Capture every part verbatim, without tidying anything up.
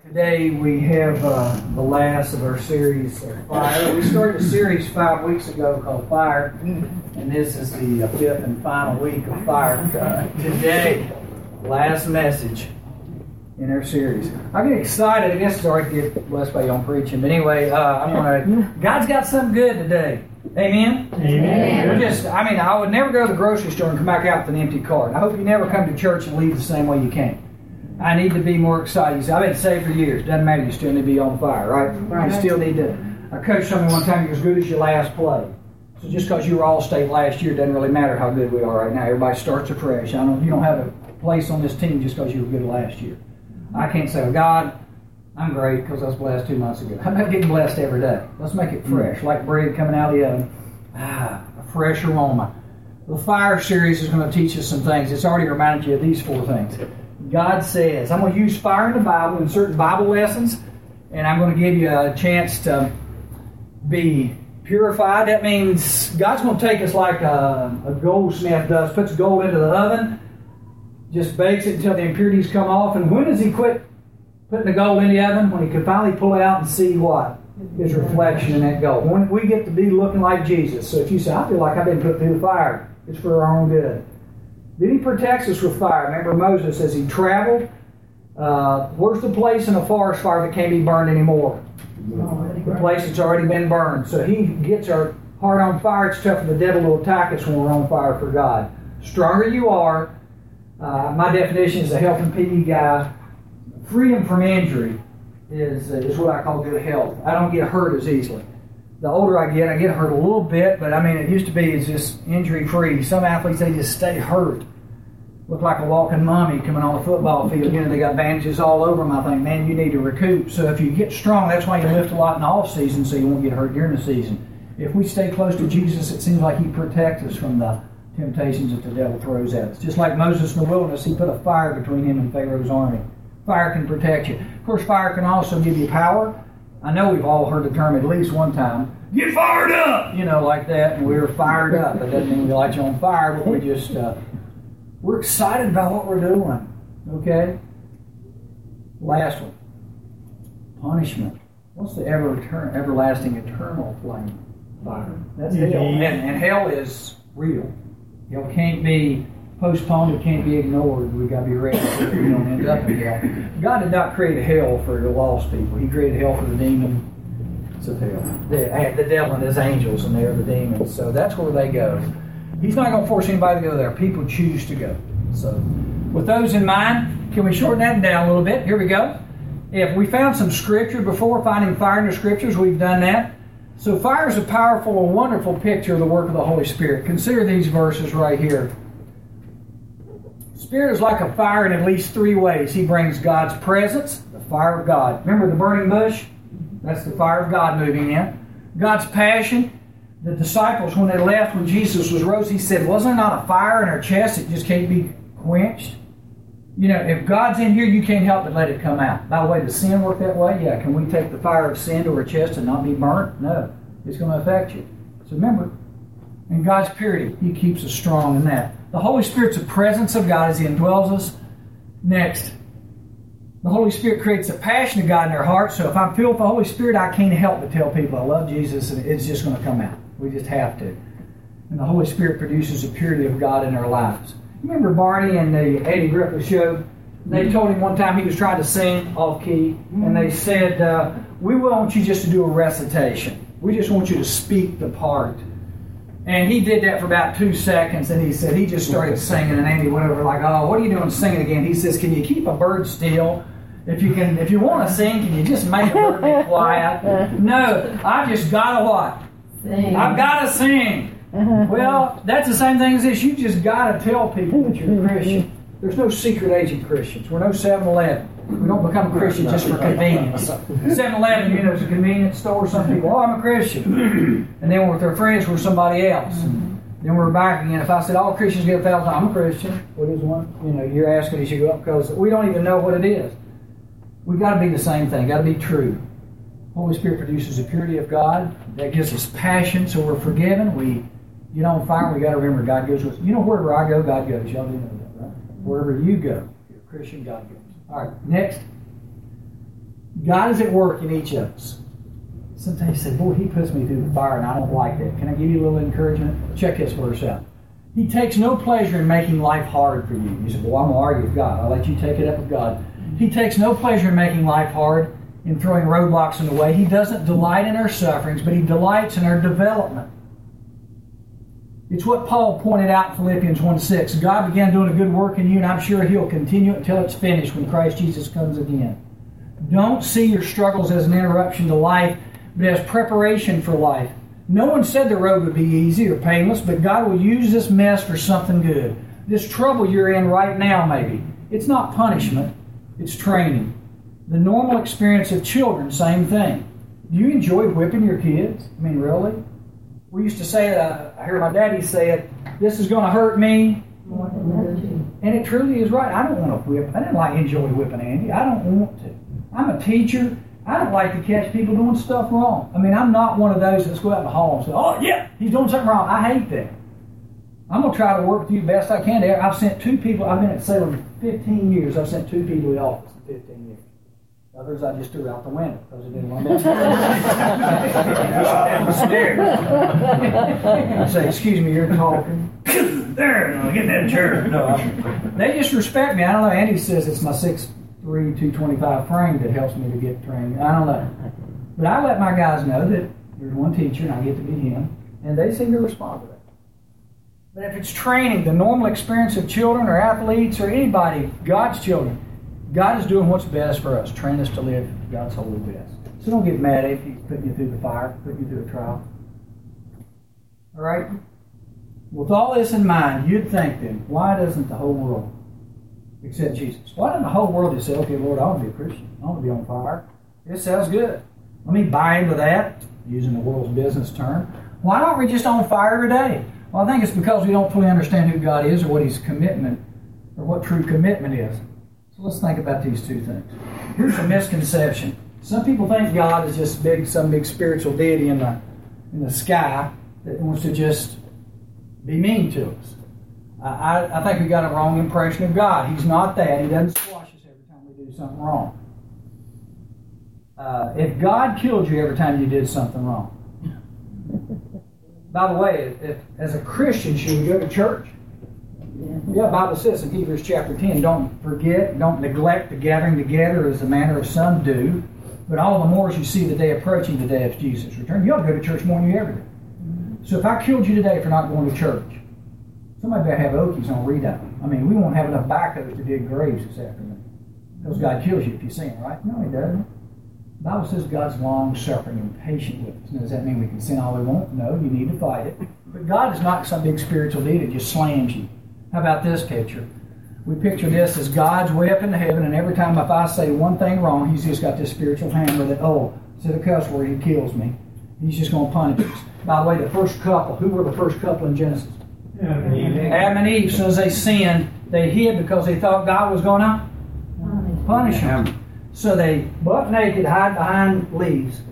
Today we have uh, the last of our series of Fire. We started a series five weeks ago called Fire, and this is the fifth and final week of Fire. Uh, today, last message in our series. I get excited. I guess it's already get blessed by y'all preaching, but anyway, uh, I'm gonna. God's got something good today. Amen? Amen. We're just. I mean, I would never go to the grocery store and come back out with an empty cart. I hope you never come to church and leave the same way you came. I need to be more excited. You say, I've been saved for years. Doesn't matter. You still need to be on fire, right? Right. You still need to. A coach told me one time, you're as good as your last play. So just because you were All-State last year doesn't really matter how good we are right now. Everybody starts afresh. I don't. You don't have a place on this team just because you were good last year. I can't say, well, God, I'm great because I was blessed two months ago. How about getting blessed every day? Let's make it fresh, like bread coming out of the oven. Ah, a fresh aroma. The Fire series is going to teach us some things. It's already reminded you of these four things. God says, I'm going to use fire in the Bible in certain Bible lessons, and I'm going to give you a chance to be purified. That means God's going to take us like a, a goldsmith does, puts gold into the oven, just bakes it until the impurities come off. And when does he quit putting the gold in the oven? When he can finally pull it out and see what? His reflection in that gold. When we get to be looking like Jesus. So if you say, I feel like I've been put through the fire, it's for our own good. Then he protects us with fire. Remember Moses, as he traveled, uh, where's the place in a forest fire that can't be burned anymore? The place that's already been burned. So he gets our heart on fire. It's tough for the devil to attack us when we're on fire for God. Stronger you are. Uh, my definition is a health and P E guy. Freedom from injury is, uh, is what I call good health. I don't get hurt as easily. The older I get, I get hurt a little bit, but I mean, it used to be it's just injury-free. Some athletes, they just stay hurt. Look like a walking mummy coming on the football field. You know, they got bandages all over them. I think, man, you need to recoup. So if you get strong, that's why you lift a lot in the off-season so you won't get hurt during the season. If we stay close to Jesus, it seems like he protects us from the temptations that the devil throws at us. Just like Moses in the wilderness, he put a fire between him and Pharaoh's army. Fire can protect you. Of course, fire can also give you power. I know we've all heard the term at least one time, get fired up, you know, like that, and we were fired up. That doesn't mean we light you on fire, but we just, uh, we're excited about what we're doing, okay? Last one, punishment. What's the ever return, everlasting, eternal flame? Fire. That's hell, and, and hell is real. Hell can't be postponed, it can't be ignored. We've got to be ready so we don't end up in hell. God did not create a hell for the lost people. He created hell for the demons of hell. The, the devil and his angels, and they're the demons. So that's where they go. He's not going to force anybody to go there. People choose to go. So with those in mind, can we shorten that down a little bit? Here we go. If we found some scripture before, finding fire in the scriptures, we've done that. So fire is a powerful and wonderful picture of the work of the Holy Spirit. Consider these verses right here. Spirit is like a fire in at least three ways. He brings God's presence, the fire of God. Remember the burning bush? That's the fire of God moving in. God's passion. The disciples, when they left, when Jesus was rose, he said, wasn't there not a fire in our chest that just can't be quenched? You know, if God's in here, you can't help but let it come out. By the way, does sin work that way? Yeah. Can we take the fire of sin to our chest and not be burnt? No. It's going to affect you. So remember, in God's purity, he keeps us strong in that. The Holy Spirit's the presence of God as he indwells us. Next, the Holy Spirit creates a passion of God in their heart. So if I'm filled with the Holy Spirit, I can't help but tell people I love Jesus, and it's just going to come out. We just have to. And the Holy Spirit produces the purity of God in our lives. Remember Barney and the Eddie Griffith show? They told him one time he was trying to sing off key, and they said, uh, we want you just to do a recitation. We just want you to speak the part. And he did that for about two seconds, and he said he just started singing, and Andy went over like, oh, what are you doing singing again? He says, can you keep a bird still? If you can, if you want to sing, can you just make a bird be quiet? No, I've just got to what? Sing. I've got to sing. Well, that's the same thing as this. You just got to tell people that you're a Christian. There's no secret agent Christians. We're no seven eleven. We don't become a Christian just for convenience. seven eleven, you know, is a convenience store. Some people, oh, I'm a Christian. And then with their friends, we're somebody else. And then we're back again. If I said, all Christians get a thousand, I'm a Christian. What is one? You know, you're asking as you go up because we don't even know what it is. We've got to be the same thing. Got to be true. Holy Spirit produces the purity of God. That gives us passion, so we're forgiven. We get on fire. We got to remember God goes with us. You know, wherever I go, God goes. Y'all do know that, right? Wherever you go, if you're a Christian, God goes. All right, next. God is at work in each of us. Sometimes you say, boy, he puts me through the fire and I don't like that. Can I give you a little encouragement? Check this verse out. He takes no pleasure in making life hard for you. You say, well, I'm going to argue with God. I'll let you take it up with God. He takes no pleasure in making life hard, in throwing roadblocks in the way. He doesn't delight in our sufferings, but he delights in our development. It's what Paul pointed out in Philippians one six. God began doing a good work in you, and I'm sure he'll continue it until it's finished when Christ Jesus comes again. Don't see your struggles as an interruption to life, but as preparation for life. No one said the road would be easy or painless, but God will use this mess for something good. This trouble you're in right now, maybe, it's not punishment, it's training. The normal experience of children, same thing. Do you enjoy whipping your kids? I mean, really? We used to say, uh, I heard my daddy say it, this is going to hurt me. And it truly is right. I don't want to whip. I didn't like enjoy whipping Andy. I don't want to. I'm a teacher. I don't like to catch people doing stuff wrong. I mean, I'm not one of those that's go out in the hall and say, oh, yeah, he's doing something wrong. I hate that. I'm going to try to work with you the best I can. I've sent two people. I've been at Salem fifteen years. I've sent two people to the office in fifteen years. Others I just threw out the window because they didn't want to I say, excuse me, you're talking. There, no, get in that chair. No, I, they just respect me. I don't know. Andy says it's my six three, two twenty-five frame that helps me to get trained. I don't know. But I let my guys know that there's one teacher and I get to be him, and they seem to respond to that. But if it's training, the normal experience of children or athletes or anybody, God's children, God is doing what's best for us, train us to live God's holy best. So don't get mad if He's putting you through the fire, putting you through a trial. All right? With all this in mind, you'd think then, why doesn't the whole world accept Jesus? Why doesn't the whole world just say, okay, Lord, I want to be a Christian. I want to be on fire. It sounds good. Let me buy into that, using the world's business term. Why aren't we just on fire today? Well, I think it's because we don't fully understand who God is or what His commitment, or what true commitment is. So let's think about these two things. Here's a misconception. Some people think God is just big, some big spiritual deity in the in the sky that wants to just be mean to us. I, I think we got a wrong impression of God. He's not that. He doesn't squash us every time we do something wrong. Uh, if God killed you every time you did something wrong. By the way, if, if, as a Christian, should we go to church? Yeah, the Bible says in Hebrews chapter ten, don't forget, don't neglect the gathering together as the manner of some do, but all the more as you see the day approaching, the day of Jesus' return. You ought to go to church more than you ever do. So if I killed you today for not going to church, somebody better have Okies on redoubt. I mean, we won't have enough backhoes to dig graves this afternoon. Because God kills you if you sin, right? No, He doesn't. The Bible says God's long-suffering and patient with us. Now, does that mean we can sin all we want? No, you need to fight it. But God is not some big spiritual deity that just slams you. How about this picture? We picture this as God's way up into heaven, and every time if I say one thing wrong, He's just got this spiritual hammer that, oh, instead of cuss word, He kills me. He's just going to punish us. By the way, the first couple, who were the first couple in Genesis? Adam and Eve. Adam and Eve, as soon as they sinned, they hid because they thought God was going to punish them. So they butt naked, hide behind leaves.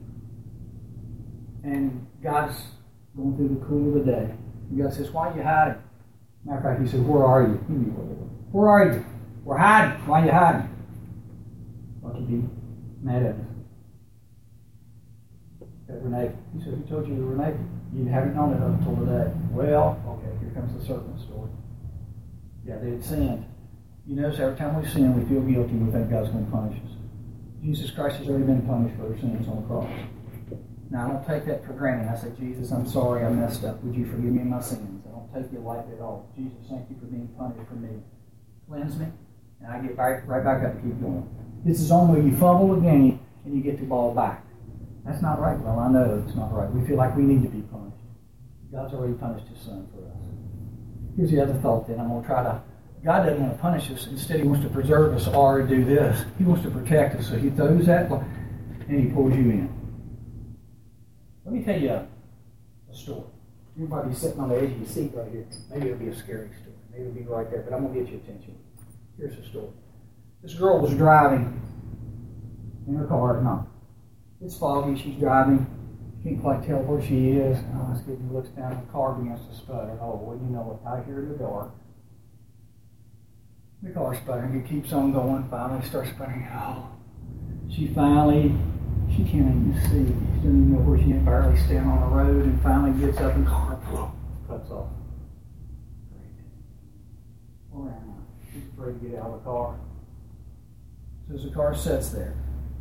And God's going through the cool of the day. And God says, why are you hiding? Matter of fact, He says, where are you? Where are you? We're hiding. Why are you hiding? What could be mad at us? That we're naked. He said, who told you we were naked? You haven't known it up until today. Well, okay, here comes the serpent story. Yeah, they had sinned. You notice every time we sin, we feel guilty. We think God's going to punish us. Jesus Christ has already been punished for our sins on the cross. Now, I don't take that for granted. I say, Jesus, I'm sorry I messed up. Would you forgive me my sins? I don't take you lightly at all. Jesus, thank you for being punished for me. Cleanse me, and I get right, right back up and keep going. This is only when you fumble again and you get the ball back. That's not right. Well, I know it's not right. We feel like we need to be punished. God's already punished His Son for us. Here's the other thought then. I'm going to try to... God doesn't want to punish us. Instead, He wants to preserve us or do this. He wants to protect us. So He throws that and He pulls you in. Let me tell you a, a story. You might be sitting on the edge of your seat right here. Maybe it'll be a scary story. Maybe it'll be right there, but I'm going to get your attention. Here's the story. This girl was driving in her car at night. It's foggy. She's driving. Can't quite tell where she is. Oh, it's getting looks down. The car begins to sputter. Oh, well, you know what? Out here in the dark. The car's sputtering. It keeps on going. Finally starts sputtering. Oh. She finally, she can't even see. She doesn't even know where she can barely stand on the road, and finally gets up and car cuts off. Great. Poor Anna. She's afraid to get out of the car. So as the car sits there,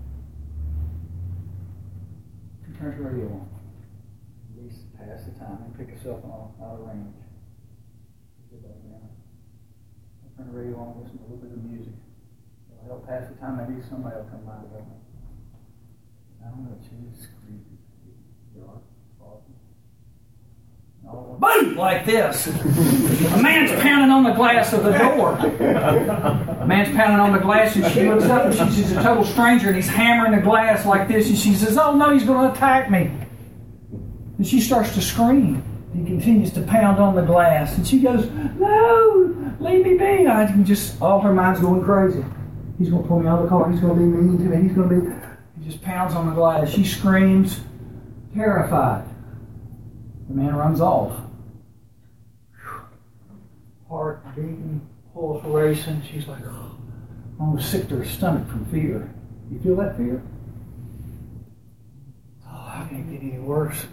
she turns the radio on. At least pass the time and pick herself off out of range. She said, "Now, I'll turn the radio on, listen to a little bit of music. It'll help pass the time. Maybe somebody will come by and help me." I don't know. She was screaming. Dark, foggy. Boom! Like this. A man's pounding on the glass of the door. A man's pounding on the glass, and she looks up and she sees a total stranger, and he's hammering the glass like this, and she says, "Oh no, he's going to attack me." And she starts to scream. He continues to pound on the glass, and she goes, "No, leave me be." I can just, all her mind's going crazy. He's going to pull me out of the car. He's going to be mean to me. He's going to be. He just pounds on the glass. She screams, terrified. The man runs off. Heart beating, pulse racing. She's like, oh, almost sick to her stomach from fear. You feel that fear? Oh, how can it get any worse?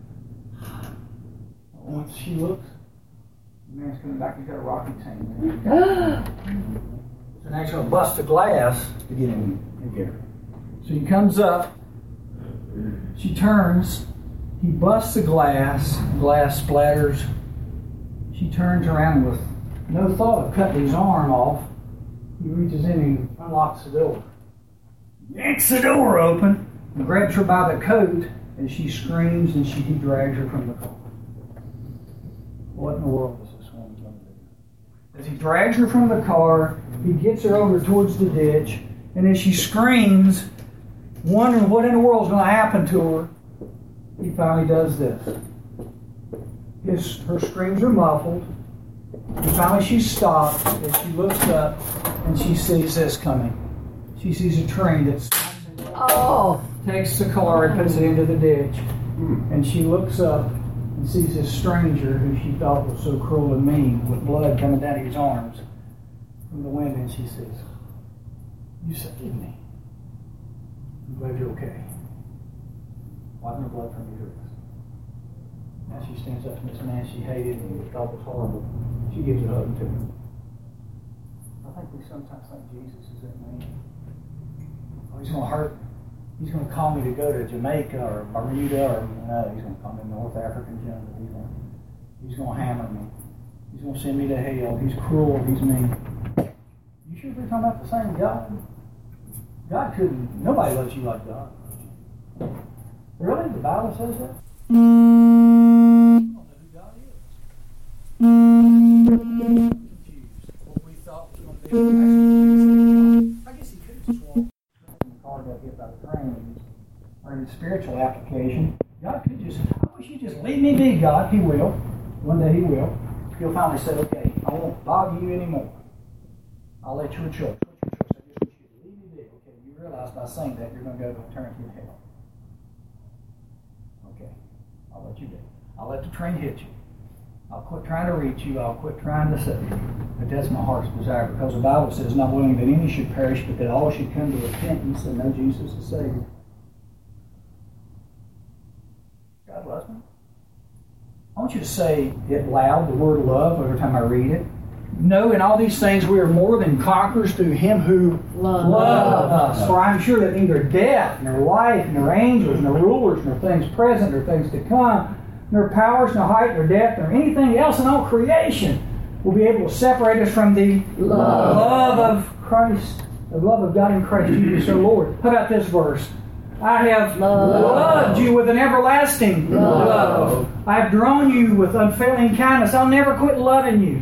Once she looks, the man's coming back. He's got a rocky tank. So now he's going to bust the glass to get in and get her. So he comes up. She turns. He busts the glass. Glass splatters. She turns around with no thought of cutting his arm off. He reaches in and unlocks the door. Yanks the door open and grabs her by the coat, and she screams, and she, he drags her from the car. What in the world is this woman going to do? As he drags her from the car, he gets her over towards the ditch, and as she screams, wondering what in the world is going to happen to her, he finally does this. His, her screams are muffled, and finally she stops, and she looks up, and she sees this coming. She sees a train that's oh, takes the car and puts it into the ditch, and she looks up and sees this stranger who she thought was so cruel and mean, with blood coming down his arms from the window, and she says, "You saved me. I'm glad you're okay. Wiping the blood from your wrist." Now she stands up to this man she hated and thought was horrible. She gives a hug to him. I think we sometimes think Jesus is that man. Oh, he's going to hurt. He's going to call me to go to Jamaica or Bermuda, or no, he's going to call me to North African jungle. He's going, he's going to hammer me. He's going to send me to hell. He's cruel. He's mean. You sure we're talking about the same God? God couldn't. Nobody loves you like God. Really? The Bible says that? I don't know who God is. Confused. What we thought was going to be. I guess he could just walk. The car got hit by the train. Or in the spiritual application, God could just, I wish you'd just leave me be, God. He will. One day he will. He'll finally say, "Okay, I won't bother you anymore. I'll let your choice." What's your choice? I just wish you'd leave me be. Okay, you realize by saying that you're going to go to eternity in hell. Okay, I'll let you be. I'll let the train hit you. I'll quit trying to reach you. I'll quit trying to save you. But that's my heart's desire, because the Bible says, "Not willing that any should perish, but that all should come to repentance and know Jesus as Savior." God loves me. I want you to say it loud, the word love, every time I read it. "No, in all these things we are more than conquerors through him who Love. loved us. For I am sure that neither death, nor life, nor angels, nor rulers, nor things present, nor things to come, nor powers, nor height, nor depth, nor anything else in all creation will be able to separate us from the Love. love of Christ, the love of God in Christ Jesus our Lord." How about this verse? "I have Love. loved you with an everlasting Love. love. I have drawn you with unfailing kindness. I'll never quit loving you."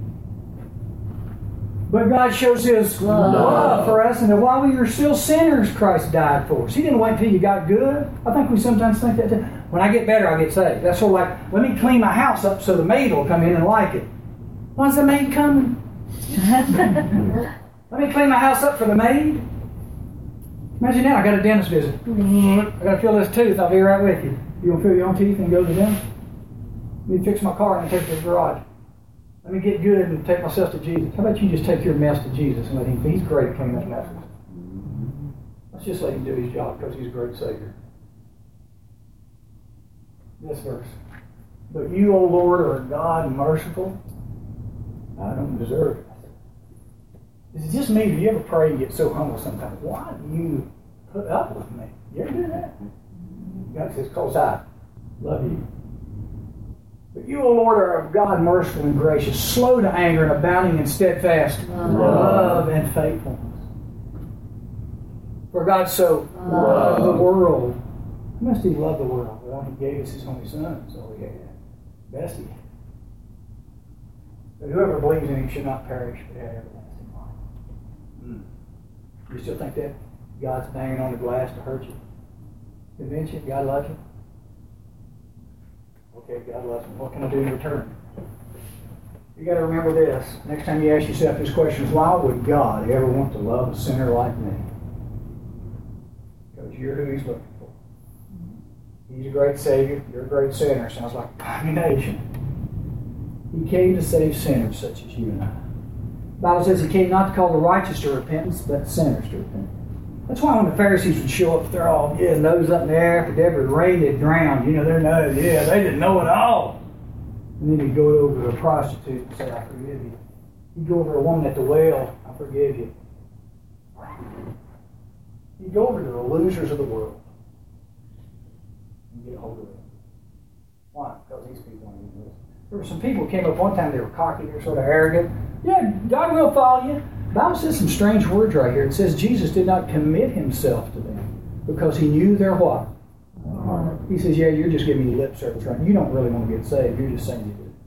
But God shows His Love. love for us, and that while we were still sinners, Christ died for us. He didn't wait until you got good. I think we sometimes think that too. When I get better, I get saved. That's sort of like, let me clean my house up so the maid will come in and like it. When's the maid coming? Let me clean my house up for the maid. Imagine that, I got a dentist visit. I got to fill this tooth. I'll be right with you. You want to fill your own teeth and go to the dentist? Let me fix my car and take it to the garage. Let me get good and take myself to Jesus. How about you just take your mess to Jesus and let Him? He's great at cleaning up messes. Let's just let him do his job because he's a great Savior. This verse. But you, O Lord, are God merciful. I don't deserve it. Is it just me? Do you ever pray and get so humble sometimes? Why do you put up with me? You ever do that? God says, because I love you. But you, O Lord, are of God merciful and gracious, slow to anger and abounding in steadfast love, love and faithfulness. For God so loved the world. How much did he love the world? Well, he gave us his only son, so he had. Best he had. But whoever believes in him should not perish, but have everlasting life. Mm. You still think that God's banging on the glass to hurt you? Convince you God loves you? Okay, God loves me. What can I do in return? You got to remember this. Next time you ask yourself this question is, why would God ever want to love a sinner like me? Because you're who he's looking for. He's a great Savior. You're a great sinner. Sounds like condemnation. He came to save sinners such as you and I. The Bible says he came not to call the righteous to repentance, but sinners to repentance. That's why when the Pharisees would show up, they're all, yeah, nose up in the air. After Deborah rained, they'd drowned. You know, their nose, yeah, they didn't know it all. And then he'd go over to a prostitute and say, I forgive you. He'd go over to a woman at the well, I forgive you. He'd go over to the losers of the world and get a hold of them. Why? Because these people aren't even listening. There were some people who came up one time, they were cocky, they were sort of arrogant. Yeah, God will follow you. The Bible says some strange words right here. It says Jesus did not commit himself to them because he knew their what? Heart. He says, yeah, you're just giving me lip service, right? You don't really want to get saved. You're just saying you do.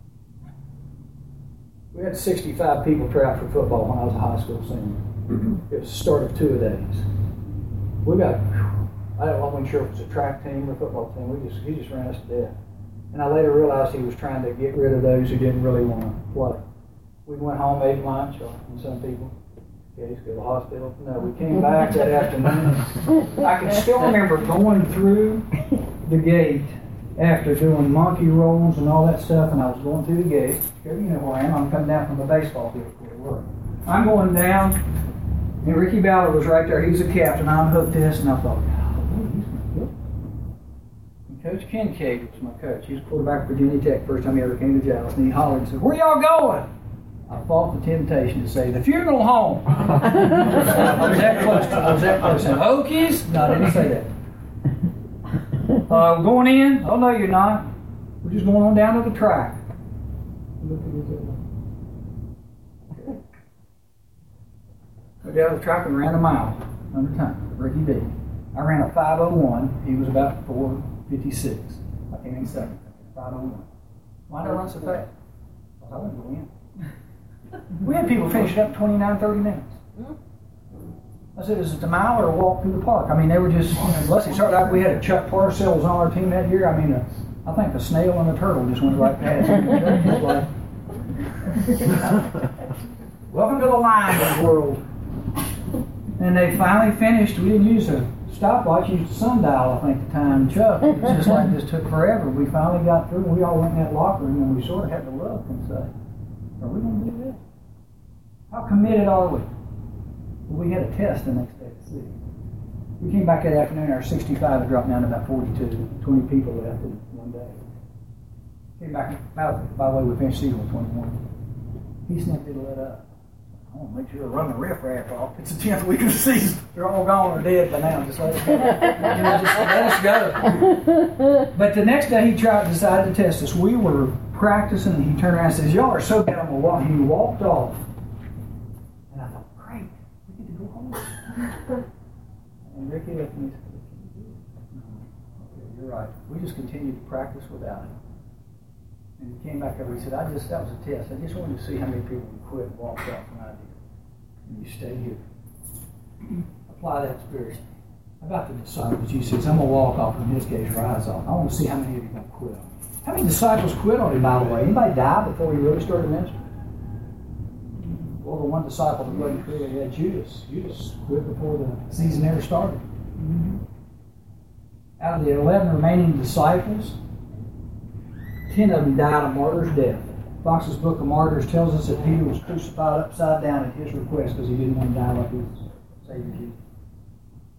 We had sixty-five people try out for football when I was a high school senior. It was the start of two a days. We got, I wasn't sure if it was a track team or a football team. We just He just ran us to death. And I later realized he was trying to get rid of those who didn't really want to play. We went home, ate lunch, or and some people, okay, go to the hospital. No, we came back that afternoon. I can still remember going through the gate after doing monkey rolls and all that stuff, and I was going through the gate. You know where I am. I'm coming down from the baseball field where we were. I'm going down, and Ricky Ballard was right there. He was a captain. I'm hooked this, and I thought, Coach Kincaid was my coach. He was quarterback for Virginia Tech first time he ever came to Dallas. And he hollered and said, where y'all going? I fought the temptation to say, the funeral home. I was that close to I was that close to Hokies? No, I didn't say that. Uh, we're going in? Oh, no, you're not. We're just going on down to the track. Went down to the track and ran a mile under time. Ricky D. I ran a five oh one. He was about four fifty-six. I came in second. five oh one. Why did I run so fast? Because I wouldn't go in. We had people finish up twenty-nine, thirty minutes. I said, is it a mile or a walk through the park? I mean, they were just, you know, unless they started out, we had a Chuck Parcells on our team that year. I mean, uh, I think the snail and the turtle just went right past him. Welcome to the line world. And they finally finished. We didn't use a stopwatch, used a sundial, I think, the time Chuck. It was just like this took forever. We finally got through. We all went in that locker room and we sort of had to look and say, are we going to do this? How committed are we? Well, we had a test the next day to see. We came back that afternoon, our sixty-five had dropped down to about forty-two. twenty people left in one day. Came back, about, by the way, we finished season with twenty-one. He snipped it let up. I want to make sure to run the riffraff off. It's the tenth week of the season. They're all gone or dead by now. Just let us go. You know, just let us go. But the next day he tried, decided to test us. We were practicing, and he turned around and says, y'all are so good, I'm going to walk. He walked off. And I thought, great, we get to go home. And Ricky looked at me and said, okay, you're right. We just continued to practice without him. And he came back over. He said, I just, that was a test. I just wanted to see how many people would quit and walk off when I did. And you stay here. Apply that spiritually. About the disciples, Jesus says, I'm going to walk off, in his case, rise off. I want to see how many of you are going to quit on me. How many disciples quit on him, by the way? Anybody die before he really started ministering? Well, the one disciple that wasn't clear, yeah, Judas. Judas quit before the season ever started. Mm-hmm. Out of the eleven remaining disciples, ten of them died a martyr's death. Fox's Book of Martyrs tells us that Peter was crucified upside down at his request because he didn't want to die like his Savior Jesus.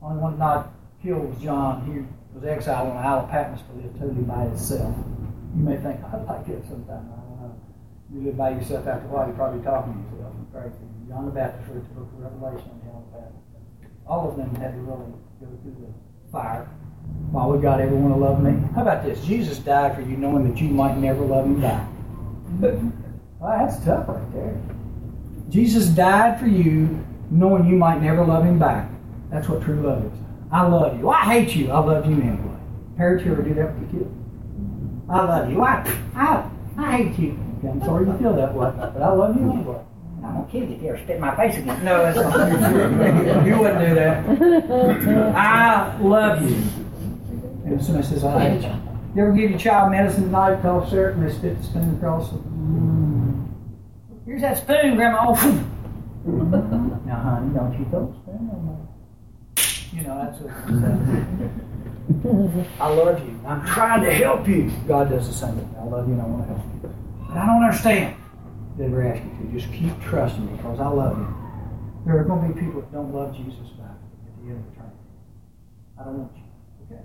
Only one not killed was John. He was exiled on the Isle of Patmos to live totally by himself. You may think, I'd like that sometime. I don't know. You live by yourself after a while, you're probably talking to yourself. It's crazy. John the Baptist wrote the book of Revelation on the Isle of Patmos. All of them had to really go through the fire. While we got everyone to love me. How about this? Jesus died for you knowing that you might never love him back. Well, that's tough right there. Jesus died for you knowing you might never love him back. That's what true love is. I love you. I hate you. I love you anyway. Parents, you ever do that with your kids? I love you. I, I, I hate you. Okay, I'm sorry you feel that way, but I love you anyway. I'm going to kill you if you ever spit in my face again. No, that's not. You wouldn't do that. I love you. And somebody says, I hate you. You ever give your child medicine tonight, cough syrup, and they spit the spoon across the... Mm. Here's that spoon, Grandma. Oh. Now, honey, don't you throw the spoon on me. You know, that's what it says. I love you. I'm trying to help you. God does the same thing. I love you and I want to help you. But I don't understand. Never ask you to. Just keep trusting me because I love you. There are going to be people that don't love Jesus back at the end of eternity. I don't want you. Okay?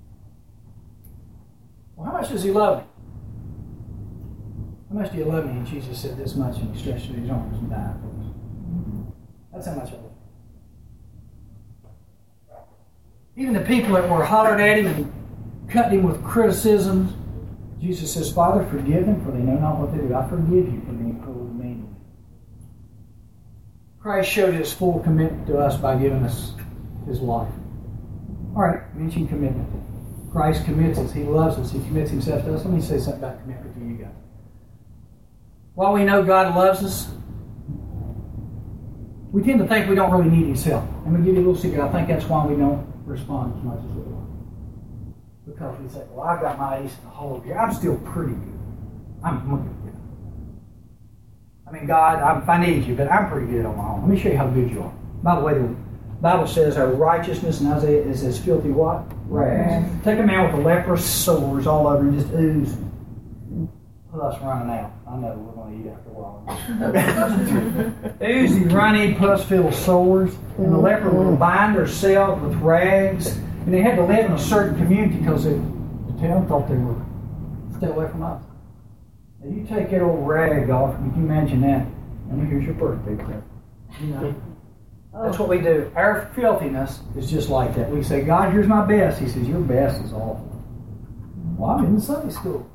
Well, how much does he love me? How much do you love me? And Jesus said this much, and he stretched his arms and died for us. That's how much I love him. Even the people that were hollering at him and cut him with criticisms, Jesus says, Father, forgive them, for they know not what they do. I forgive you for being cruel and mean. Christ showed his full commitment to us by giving us his life. All right, mention commitment. Christ commits us. He loves us. He commits himself to us. Let me say something about commitment to you guys. While we know God loves us, we tend to think we don't really need his help. I'm going to give you a little secret. I think that's why we don't respond as much as we want. Because we say, well, I've got my ace in the hole here. I'm still pretty good. I'm looking good. I mean, God, I'm, if I need you, but I'm pretty good on my own. Let me show you how good you are. By the way, the Bible says our righteousness in Isaiah is as filthy what? Rags. Take a man with a leprous sores all over and just ooze. Plus running out. I know we're going to eat after a while. Oozy, runny, pus-filled sores. And the leper would bind themselves with rags. And they had to live in a certain community because the town thought they were stay away from us. Now you take that old rag off, and you can imagine that. And here's your birthday present. You know, that's what we do. Our filthiness is just like that. We say, God, here's my best. He says, your best is awful. Well, I'm in Sunday school.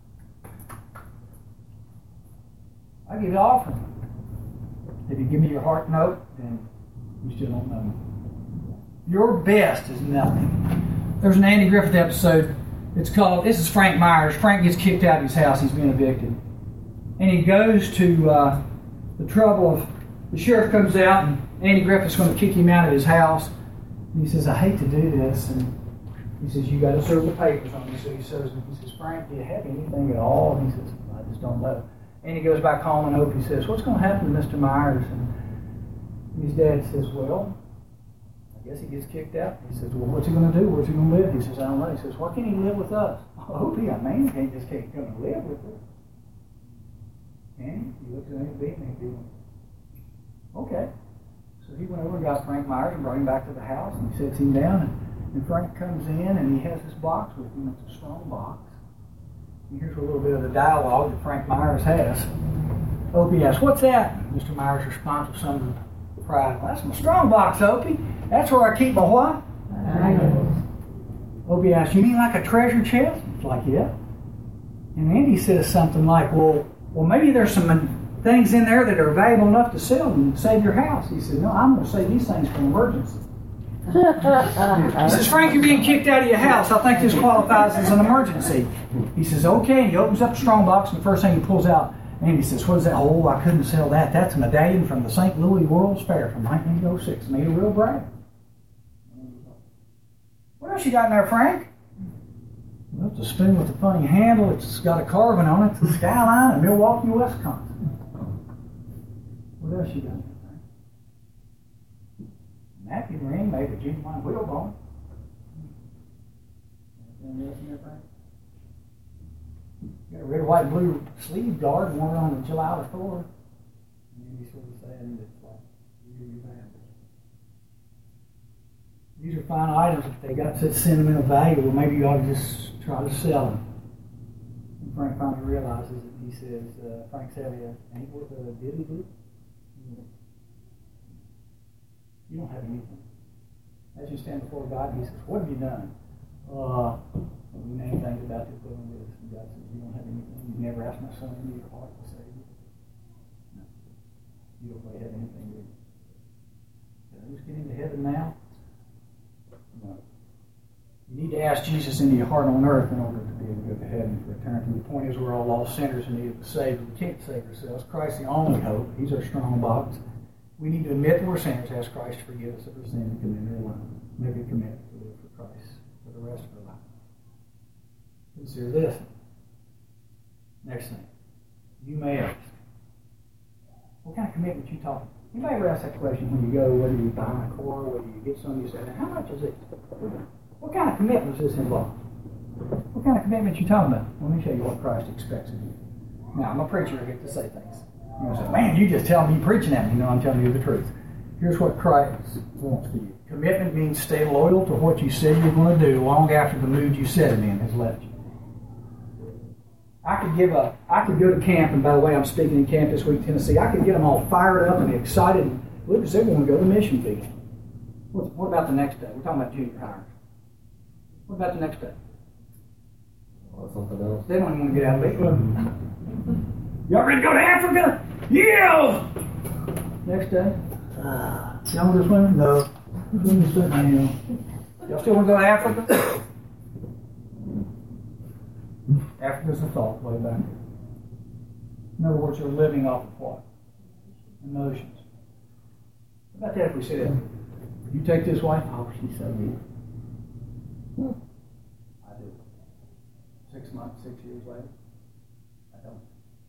I give you offering. If you give me your heart note, then you still don't know me. Your best is nothing. There's an Andy Griffith episode. It's called, this is Frank Myers. Frank gets kicked out of his house. He's been evicted. And he goes to uh, the trouble of, the sheriff comes out and Andy Griffith's going to kick him out of his house. And he says, I hate to do this. And he says, you got to serve the papers on me. So he says, he says, Frank, do you have anything at all? And he says, I just don't know. And he goes back home and Opie says, what's going to happen to Mister Myers? And his dad says, well, I guess he gets kicked out. He says, well, what's he going to do? Where's he going to live? He says, I don't know. He says, why can't he live with us? Oh, Opie, I mean, he can't just can't come and live with us. And he looks at him and beat me. Okay. So he went over and got Frank Myers and brought him back to the house, and he sits him down, and, and Frank comes in, and he has this box with him. It's a strong box. And here's a little bit of the dialogue that Frank Myers has. Opie asks, what's that? And Mister Myers responds with some pride. Well, that's my strong box, Opie. That's where I keep my what? Bibles. Opie asks, you mean like a treasure chest? It's like, yeah. And Andy says something like, well, well, maybe there's some things in there that are valuable enough to sell and save your house. He said, no, I'm going to save these things for emergency. He says, Frank, you're being kicked out of your house. I think this qualifies as an emergency. He says, okay. And he opens up the strong box, and the first thing he pulls out, and he says, what is that? Oh, I couldn't sell that. That's a medallion from the Saint Louis World's Fair from nineteen oh six. Made a real brag. What else you got in there, Frank? Well, it's a spoon with a funny handle. It's got a carving on it. It's the skyline of Milwaukee, Wisconsin. What else you got? Napkin ring made with genuine whalebone. Anything else in there, Frank? You got a red, white, blue sleeve guard worn on the July the fourth. And then he sort of said, it's like, you do your bad. These are fine items. If they got such sentimental value, well, maybe you ought to just try to sell them. And Frank finally realizes it. He says, uh, Frank Celia, ain't worth a diddly do. You don't have anything. As you stand before God, he says, what have you done? Uh, you name things about this building this. And God says, you don't have anything. You never asked my son into your heart to save you. No. You don't really have anything, do you? Did I just get into heaven now? No. You need to ask Jesus into your heart on earth in order to be able to go to heaven for eternity. The point is we're all lost sinners in need of a Savior. We can't save ourselves. Christ's the only hope. He's our strong box. We need to admit that we're sinners, ask Christ to forgive us of our sin and commit our life. Maybe commit to live for Christ for the rest of our life. Consider this. Next thing. You may ask, what kind of commitment you talking? You may ever ask that question when you go, whether you buy a car, whether you get something, you say, how much is it? What kind of commitment does this involve? What kind of commitment you talking about? Let me show you what Christ expects of you. Now, I'm a preacher. I get to say things. You know, say, man, you just tell me preaching at me. No, I'm telling you the truth. Here's what Christ wants for you. Commitment means stay loyal to what you said you're going to do long after the mood you said it in has left you. I could give up. I could go to camp, and by the way, I'm speaking in camp this week in Tennessee. I could get them all fired up and excited. And Lucas said we want to go to the mission field. What, what about the next day? We're talking about junior hires. What about the next day? Or something else. They don't even want to get out of bed. Y'all ready to go to Africa? Yeah! Next day. Uh, y'all want to swim? No. Y'all still want to go to Africa? Africa's a thought way back. In other words, you're living off of what? Emotions. What about that if we said, you take this wife? Oh, she's so good. I do. Six months, six years later, I don't.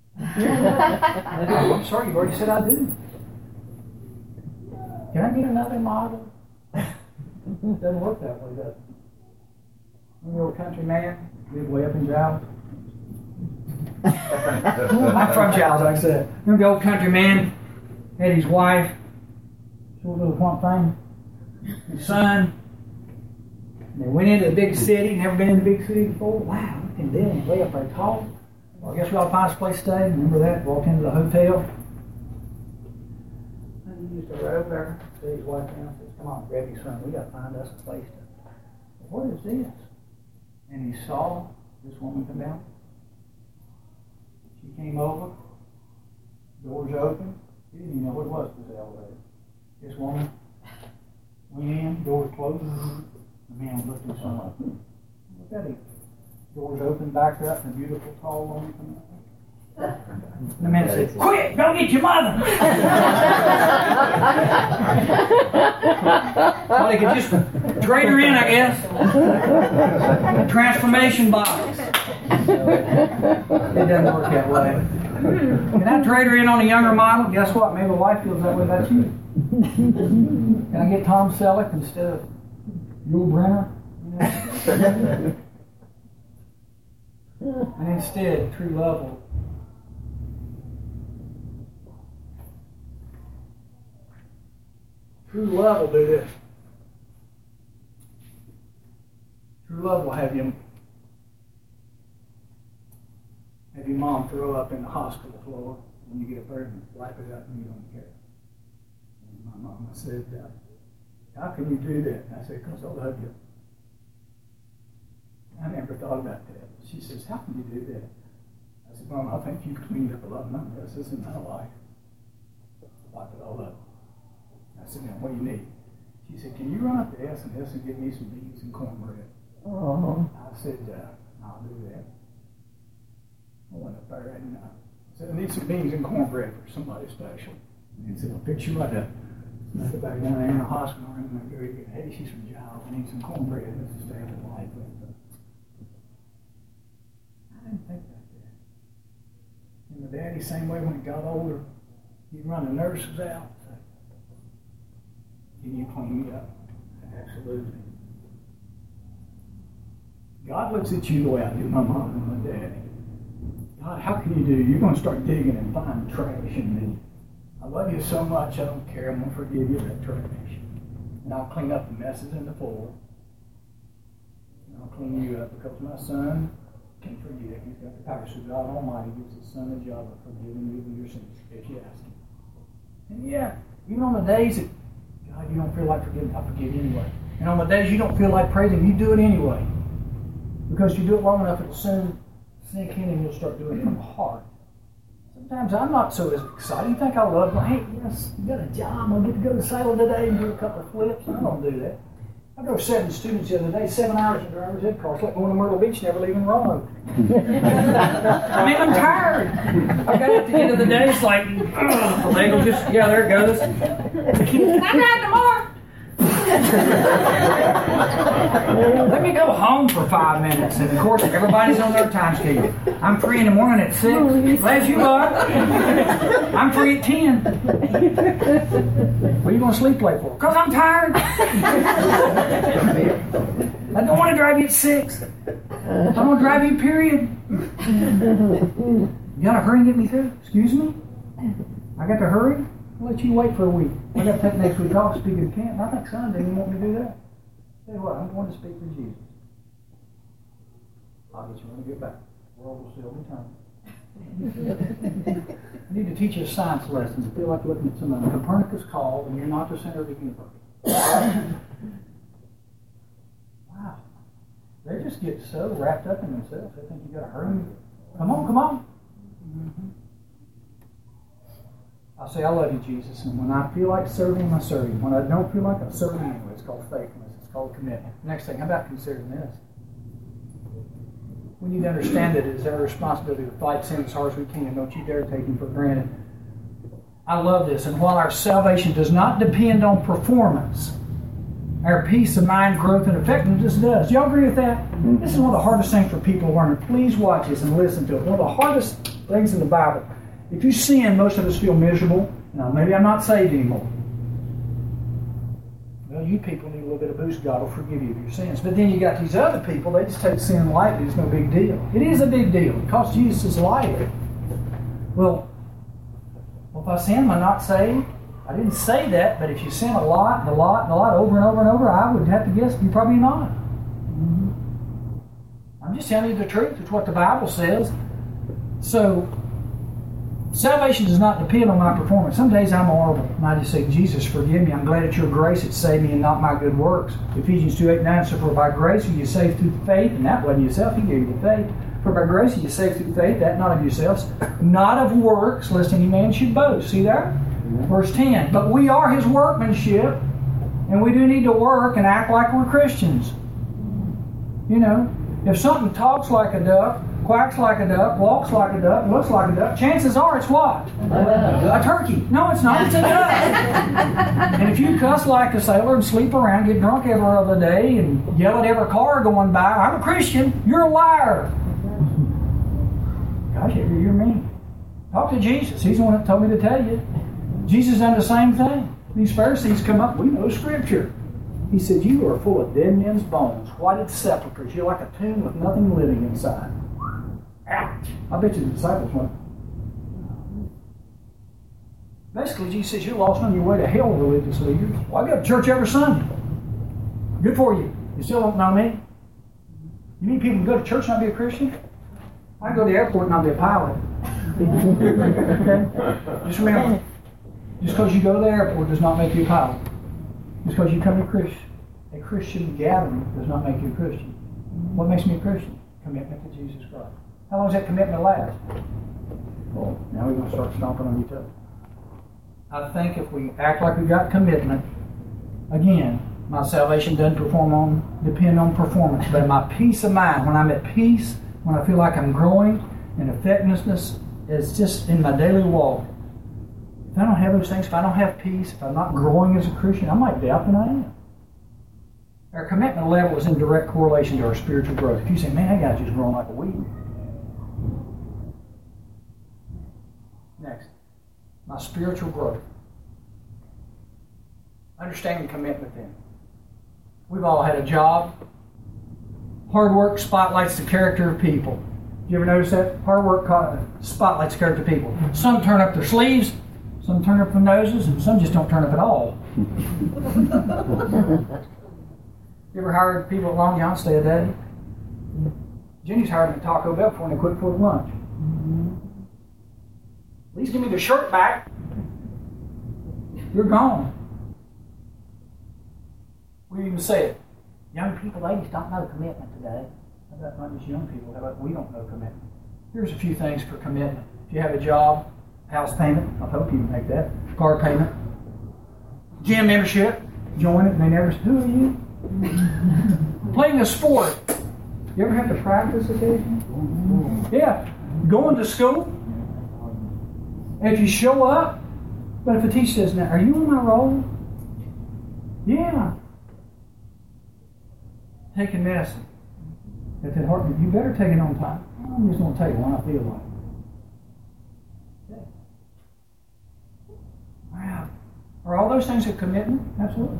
I do. I'm sorry, you've already said I do. Can I get another model? It doesn't work that way, does it? When you're a country man, live way up in Giles. I'm from Giles, like I said. Remember the old country man had his wife, short little plump thing, his son. And they went into the big city, never been in the big city before. Wow, look at them, way up there tall. Well, I guess we ought to find us a place to stay. Remember that? Walked into the hotel. And he used to ride over there, see his wife down, says, come on, grab your son, we got to find us a place to. What is this? And he saw this woman come down. She came over, doors open. He didn't even know what it was for the elevator. This woman went in, doors closed. The man looked at him like, look at him. Doors open, back up, and a beautiful tall woman came out. And the man said, quick, go get your mother. Well, they could just trade her in, I guess. Transformation box. It doesn't work that way. Can I trade her in on a younger model? Guess what? Maybe my wife feels that way about you. Can I get Tom Selleck instead of Yul Brynner? You know? And instead, true love will True love will do this. True love will have you have your mom throw up in the hospital floor and you get up there and wipe it up and you don't care. And my mama said, uh, how can you do that? And I said, because I love you. I never thought about that. She says, how can you do that? I said, Mom, I think you cleaned up a lot of my messes in my life. Wipe it all up. I said, now, what do you need? She said, can you run up to S and S and get me some beans and cornbread? Oh. I said, uh, I'll do that. I went up there and uh, said, I need some beans and cornbread for somebody special. And he said, I'll pick you right up. I go back down there in the hospital room and I go, hey, she's from Giles. I need some cornbread. This is day of the life. I didn't think about that. And my daddy, same way when he got older, he'd run the nurses out. Can you clean me up? Absolutely. God looks at you the way I do my mom and my daddy. God, how can you do? You're going to start digging and find trash in me. I love you so much, I don't care. I'm going to forgive you that trash. And I'll clean up the messes in the floor. And I'll clean you up because my son can forgive. He's got the power. So God Almighty gives his son a job of forgiving you of your sins if you ask him. And yeah, even on the days that, God, you don't feel like forgiving, I forgive you anyway. And on the days you don't feel like praising, you do it anyway. Because you do it long enough, it'll soon sink in and you'll start doing it from the heart. Sometimes I'm not so excited. You think I love, well, hey, yes, you got a job. I'll get to go to Salem today and do a couple of flips. I don't do that. I drove seven students the other day, seven hours in driver's ed car. It's like going to Myrtle Beach, never leaving Roanoke. I mean, I'm tired. I got at the end of the day, it's like, the leg will just, yeah, there it goes. I'm not tomorrow. Let me go home for five minutes. And of course, everybody's on their time schedule. I'm free in the morning at six. Glad you are. I'm free at ten. What are you going to sleep late for? Because I'm tired. I don't want to drive you at six. I don't want to drive you, period. You got to hurry and get me through? Excuse me? I got to hurry? I'll let you wait for a week. I got to take next week off to speak at the camp. I think Sunday you want me to do that. Tell you what, I'm going to speak for Jesus. I'll get you when I get back. The world will still be turning. I need to teach you a science lesson. I feel like looking at somebody. Copernicus called, and you're not the center of the universe. Wow. They just get so wrapped up in themselves. They think you got to hurry. Come on, come on. Mm-hmm. I say, I love you, Jesus, and when I feel like serving, I serve you. When I don't feel like I'm serving anyway, it's called faithfulness. It's called commitment. Next thing, how about considering this? We need to understand that it is our responsibility to fight sin as hard as we can. Don't you dare take him for granted. I love this. And while our salvation does not depend on performance, our peace of mind, growth, and effectiveness does. Do y'all agree with that? This is one of the hardest things for people to learn. Please watch this and listen to it. One of the hardest things in the Bible. If you sin, most of us feel miserable. Now, maybe I'm not saved anymore. Well, you people need a little bit of boost. God will forgive you of your sins. But then you got these other people, they just take sin lightly. It's no big deal. It is a big deal. It cost Jesus his life. Well, well, if I sin, am I not saved? I didn't say that, but if you sin a lot, and a lot, and a lot, over and over and over, I would have to guess you're probably not. Mm-hmm. I'm just telling you the truth. It's what the Bible says. So, salvation does not depend on my performance. Some days I'm horrible. And I just say, Jesus, forgive me. I'm glad it's your grace that saved me and not my good works. Ephesians two, eight, nine, so for by grace are you saved through faith, and that wasn't yourself, he gave you the faith. For by grace are you saved through faith, that not of yourselves, not of works, lest any man should boast. See there? Mm-hmm. Verse ten. But we are his workmanship, and we do need to work and act like we're Christians. You know, if something talks like a duck, quacks like a duck, walks like a duck, looks like a duck, chances are it's what? A turkey. No, it's not. It's a duck. And if you cuss like a sailor and sleep around, get drunk every other day, and yell at every car going by, I'm a Christian, you're a liar. Gosh, you're mean. Talk to Jesus. He's the one that told me to tell you. Jesus done the same thing. These Pharisees come up, we know Scripture. He said, you are full of dead men's bones, whited sepulchres. You're like a tomb with nothing living inside. Ouch. I bet you the disciples went. Basically, Jesus says, you're lost on your way to hell, religious leaders. Well, I go to church every Sunday. Good for you. You still don't know me? You mean people can go to church and not be a Christian? I can go to the airport and not be a pilot. Okay? Just remember, just because you go to the airport does not make you a pilot. Just because you come to Christ, a Christian gathering does not make you a Christian. What makes me a Christian? Commitment to Jesus Christ. How long does that commitment last? Well, now we're going to start stomping on your toes. I think if we act like we've got commitment, again, my salvation doesn't perform on depend on performance, but my peace of mind, when I'm at peace, when I feel like I'm growing, and effectiveness is just in my daily walk. If I don't have those things, if I don't have peace, if I'm not growing as a Christian, I might doubt that I am. Our commitment level is in direct correlation to our spiritual growth. If you say, man, that guy's just growing like a weed. Next, my spiritual growth. Understanding commitment then. We've all had a job. Hard work spotlights the character of people. You ever notice that? Hard work spotlights the character of people. Some turn up their sleeves. Some turn up their noses, and some just don't turn up at all. You ever hired people at Long John stay a day? Jenny's hired them at Taco Bell before they quit for lunch. At least give me the shirt back. You're gone. We even say it. Young people, they just don't know commitment today. How about not just young people? How about we don't know commitment? Here's a few things for commitment. If you have a job, house payment, I hope you can make that. Car payment. Gym membership. Join it. They never say, who are you? Playing a sport. You ever have to practice occasionally? Yeah. Going to school. If you show up, but if a teacher says, now, are you in my role? Yeah. Taking medicine. If it hurt you, you better take it on time. I'm just going to take it when I feel like it. Okay. Wow. Are all those things a commitment? Absolutely.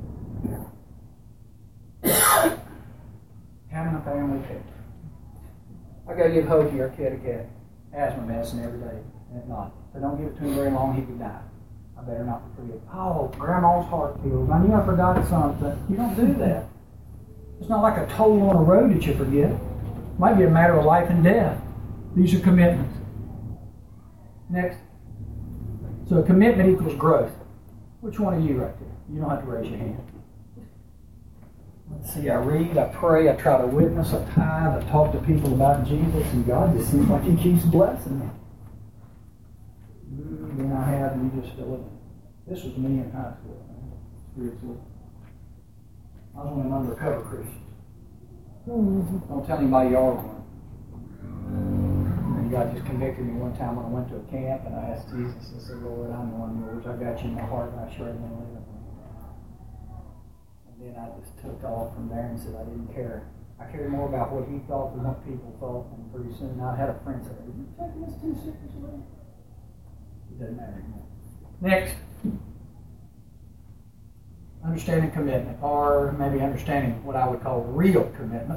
Having a family pet. I got to give Hokey, our cat, a cat asthma medicine every day and at night. If I don't give it to him very long, he could die. I better not forget. Oh, Grandma's heart pills. I knew I forgot something. You don't do that. It's not like a toll on a road that you forget. It might be a matter of life and death. These are commitments. Next. So a commitment equals growth. Which one are you right there? You don't have to raise your hand. Let's see, I read, I pray, I try to witness, I tithe, I talk to people about Jesus, and God just seems like He keeps blessing me. Then I have, and you just fill it in. This was me in high school, man. Spiritually. I was one of them undercover Christians. Don't tell anybody you are one. And God just convicted me one time when I went to a camp, and I asked Jesus, I said, Lord, I'm one of yours. I got you in my heart, and I sure want to live with me. Then I just took off from there and said I didn't care. I cared more about what he thought than what people thought. And pretty soon I had a friend say, are you taking this too seriously? It doesn't matter anymore. Next. Understanding commitment, or maybe understanding what I would call real commitment.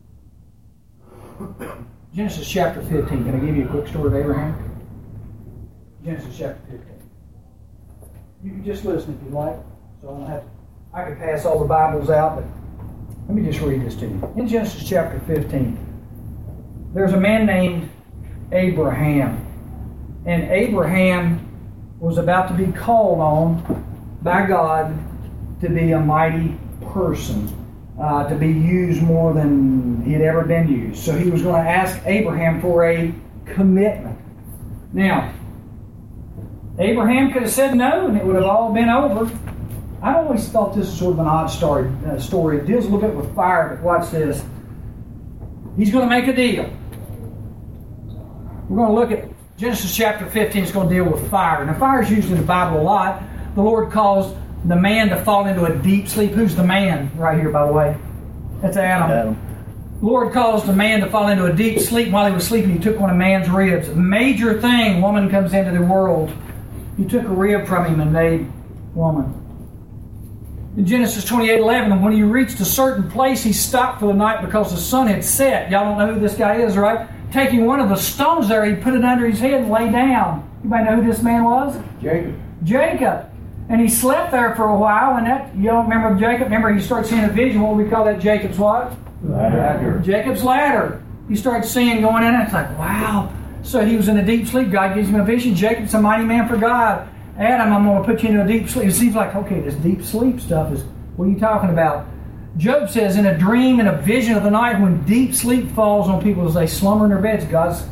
Genesis chapter fifteen. Can I give you a quick story of Abraham? Genesis chapter fifteen. You can just listen if you like. So I don't have to. I could pass all the Bibles out, but let me just read this to you. In Genesis chapter fifteen, there's a man named Abraham. And Abraham was about to be called on by God to be a mighty person, uh, to be used more than he had ever been used. So he was going to ask Abraham for a commitment. Now, Abraham could have said no, and it would have all been over. I always thought this was sort of an odd story. Uh, story. It deals a little bit with fire, but watch this. He's going to make a deal. We're going to look at Genesis chapter fifteen. It's going to deal with fire. Now, fire is used in the Bible a lot. The Lord calls the man to fall into a deep sleep. Who's the man right here, by the way? That's Adam. Adam. The Lord caused the man to fall into a deep sleep. While he was sleeping, he took one of man's ribs. A major thing. Woman comes into the world. He took a rib from him and made woman. In Genesis twenty-eight eleven, when he reached a certain place, he stopped for the night because the sun had set. Y'all don't know who this guy is, right? Taking one of the stones there, he put it under his head and lay down. Anybody know who this man was? Jacob. Jacob. And he slept there for a while, and that, you don't remember Jacob? Remember, he started seeing a vision. What would we call that? Jacob's what? Ladder. Jacob's ladder. He started seeing going in, and it's like, wow. So he was in a deep sleep. God gives him a vision. Jacob's a mighty man for God. Adam, I'm going to put you into a deep sleep. It seems like, okay, this deep sleep stuff is, what are you talking about? Job says, in a dream and a vision of the night, when deep sleep falls on people as they slumber in their beds, God's,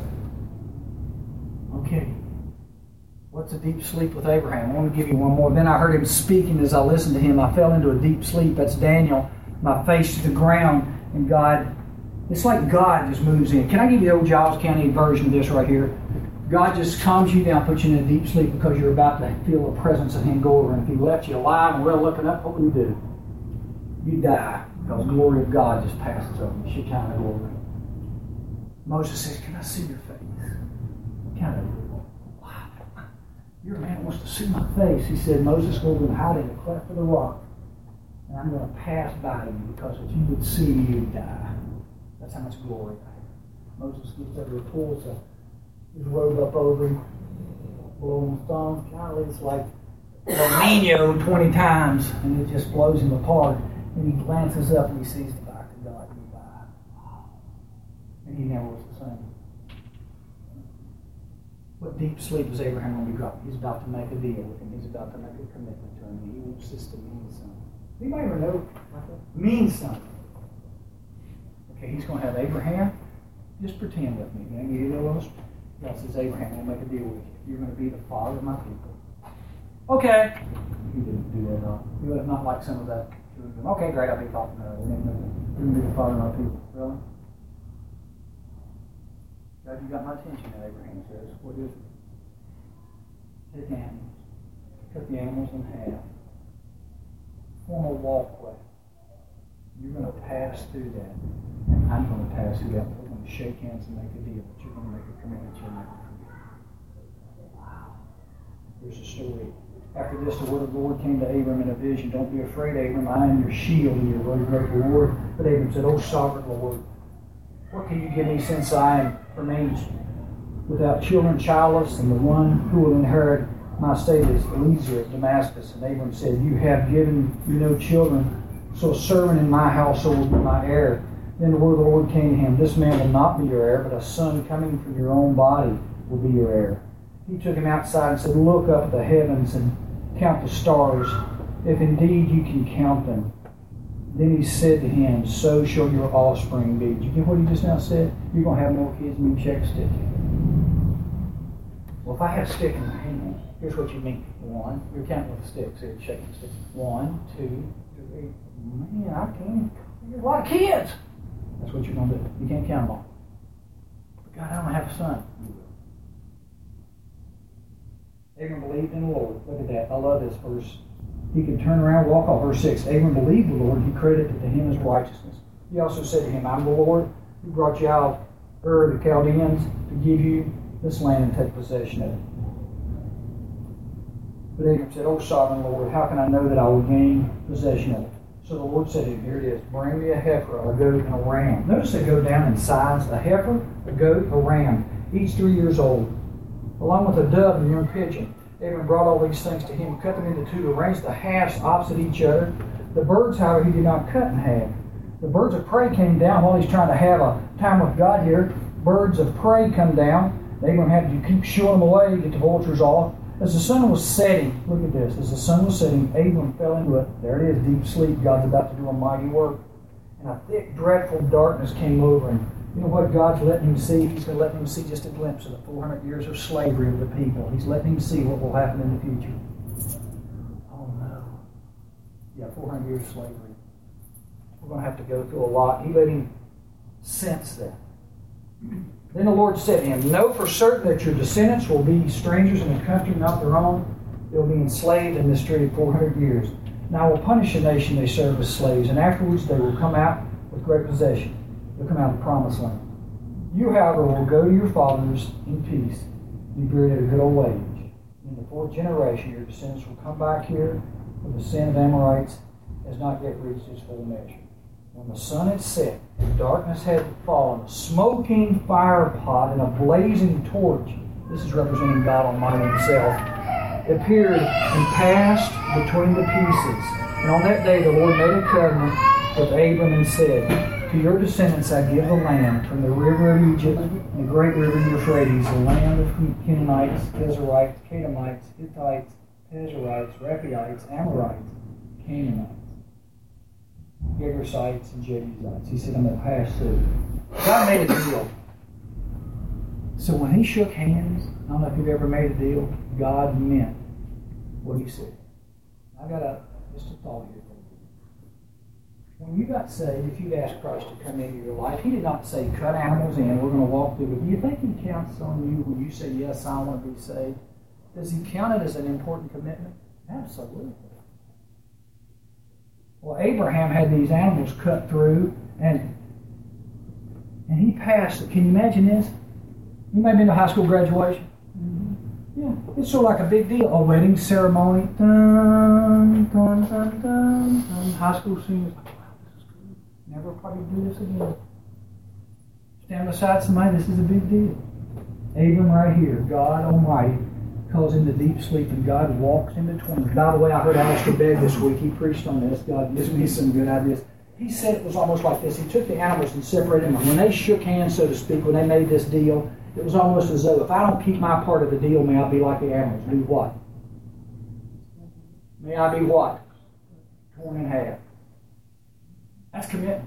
okay, what's a deep sleep with Abraham? I want to give you one more. Then I heard him speaking as I listened to him. I fell into a deep sleep. That's Daniel. My face to the ground, and God, it's like God just moves in. Can I give you the old Giles County version of this right here? God just calms you down, puts you in a deep sleep because you're about to feel the presence of Him go over. And if He left you alive and well looking up, what would you do? You die because the glory of God just passes over you. Shekinah glory. Moses says, can I see your face? Kind of, wow. You're a man who wants to see my face. He said, Moses, go over and hide in the cleft of the rock. And I'm going to pass by you because if you would see me, you'd die. That's how much glory I have. Moses gets over and pulls his robe up over him. blowing thumbs. Golly, it's like El Nino twenty times, and it just blows him apart. And he glances up and he sees the back of God go by. And he never was the same. What deep sleep is Abraham going to be dropping? He's about to make a deal with him. He's about to make a commitment to him. He wants this to mean something. Anybody ever know what that means something? Okay, he's going to have Abraham. Just pretend with me. You know, you know, God says, Abraham, I'll make a deal with you. You're going to be the father of my people. Okay. He didn't do that, no. He was not like some of that. Okay, great, I'll be talking. No, you're going to be the father of my people. Really? God, you got my attention now, Abraham says. What is it? Take animals. Cut the animals in half. Form a walkway. You're going to pass through that. And I'm going to pass through that. We're going to shake hands and make a deal. But you're going to make a commitment you'll never forget. Wow. Here's a story. After this, the word of the Lord came to Abram in a vision. Don't be afraid, Abram. I am your shield and your very great reward. But Abram said, O sovereign Lord, what can you give me since I am remains without children, childless, and the one who will inherit my estate is Eliezer of Damascus? And Abram said, you have given me no children, so a servant in my household will be my heir. Then the word of the Lord came to him, this man will not be your heir, but a son coming from your own body will be your heir. He took him outside and said, look up at the heavens and count the stars, if indeed you can count them. Then he said to him, so shall your offspring be. Did you get what he just now said? You're going to have more kids than you check stick. Well, if I have a stick in my hand, here's what you mean. One, you're counting with a stick, so you're shaking the stick. One, two, three. Man, I can't. There's a lot of kids. That's what you're going to do. You can't count them all. But God, I don't have a son. You will. Abram believed in the Lord. Look at that. I love this verse. He could turn around and walk off. Verse six. Abram believed the Lord. He credited to him his righteousness. He also said to him, I'm the Lord who brought you out of Ur of the Chaldeans to give you this land and take possession of it. But Abram said, O sovereign Lord, how can I know that I will gain possession of it? So the Lord said to him, here it is, bring me a heifer, a goat, and a ram. Notice they go down in size. A heifer, a goat, a ram, each three years old, along with a dove and a young pigeon. Abram brought all these things to him, cut them into two, arranged the halves opposite each other. The birds, however, he did not cut in half. The birds of prey came down while he's trying to have a time with God here. Birds of prey come down. Abram had to keep shooing them away, get the vultures off. As the sun was setting, look at this, as the sun was setting, Abram fell into it. There it is, deep sleep. God's about to do a mighty work. And a thick, dreadful darkness came over him. You know what God's letting him see? He's going to let him see just a glimpse of the four hundred years of slavery of the people. He's letting him see what will happen in the future. Oh no. Yeah, four hundred years of slavery. We're going to have to go through a lot. He let him sense that. Then the Lord said to him, know for certain that your descendants will be strangers in a country not their own. They'll be enslaved and mistreated four hundred years. Now I will punish the nation they serve as slaves, and afterwards they will come out with great possession. They'll come out of the promised land. You, however, will go to your fathers in peace, be buried at a good old age. In the fourth generation, your descendants will come back here, for the sin of Amorites has not yet reached its full measure. When the sun had set, and darkness had fallen, a smoking fire pot and a blazing torch, this is representing God Almighty himself, appeared and passed between the pieces. And on that day the Lord made a covenant with Abram and said, to your descendants I give the land from the river of Egypt and the great river Euphrates, the land of Canaanites, Perizzites, Canaanites, Hittites, Perizzites, Rephaites, Amorites, Canaanites, Gergesites, and Jebusites. He said, I'm going to pass through. God made a deal. So when he shook hands, I don't know if you've ever made a deal, God meant what he said. I got a, just a thought here. When you got saved, if you'd asked Christ to come into your life, he did not say, cut animals in, we're going to walk through it. Do you think he counts on you when you say, yes, I want to be saved? Does he count it as an important commitment? Absolutely. Well, Abraham had these animals cut through, and and he passed it. Can you imagine this? You may have been to high school graduation. Mm-hmm. Yeah, it's sort of like a big deal. A wedding ceremony. Dun, dun, dun, dun, dun. High school seniors. Never probably do this again. Stand beside somebody, this is a big deal. Abram right here, God Almighty Because in the deep sleep, and God walks in between. By the way, I heard Alistair Begg this week. He preached on this. God gives me some good ideas. He said it was almost like this. He took the animals and separated them. When they shook hands, so to speak, when they made this deal, it was almost as though if I don't keep my part of the deal, may I be like the animals. Do what? May I be what? Torn in half. That's commitment.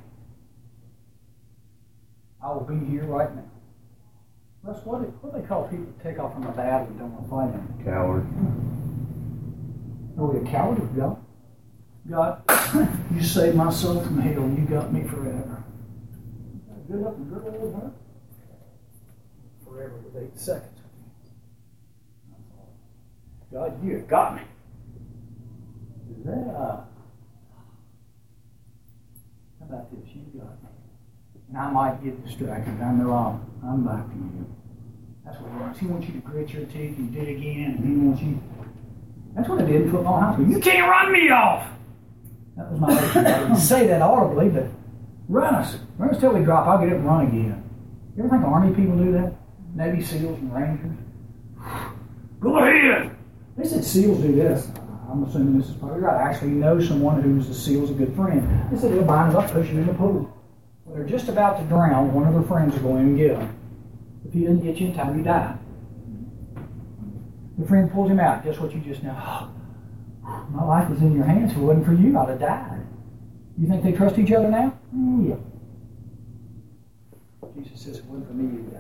I will be here right now. That's what, it, what they call people that take off from a battle and don't want to fight them. Coward. Are we a coward of God? God, you saved my soul from hell and you got me forever. Good looking girl with her. Forever with eight seconds. God, you have got me. Is that, uh, how about this? You got me. And I might get distracted. I know I'm, I'm back to you. That's what he wants. He wants you to grit your teeth and dig again. And he wants you. That's what I did in football high school. You can't run me off. That was my lecture. I didn't say that audibly, but run us. Run us till we drop. I'll get up and run again. You ever think Army people do that? Navy SEALs and Rangers? Go ahead. They said SEALs do this. I'm assuming this is probably right. I actually know someone who's a SEAL's a good friend. They said they'll bind them up, push them in the pool. When they're just about to drown, one of their friends will go in and get them. If he doesn't get you in time, you die. The friend pulls him out. Guess what you just know? My life was in your hands. If it wasn't for you, I'd have died. You think they trust each other now? Mm, yeah. Jesus says, if it wasn't for me, you'd die.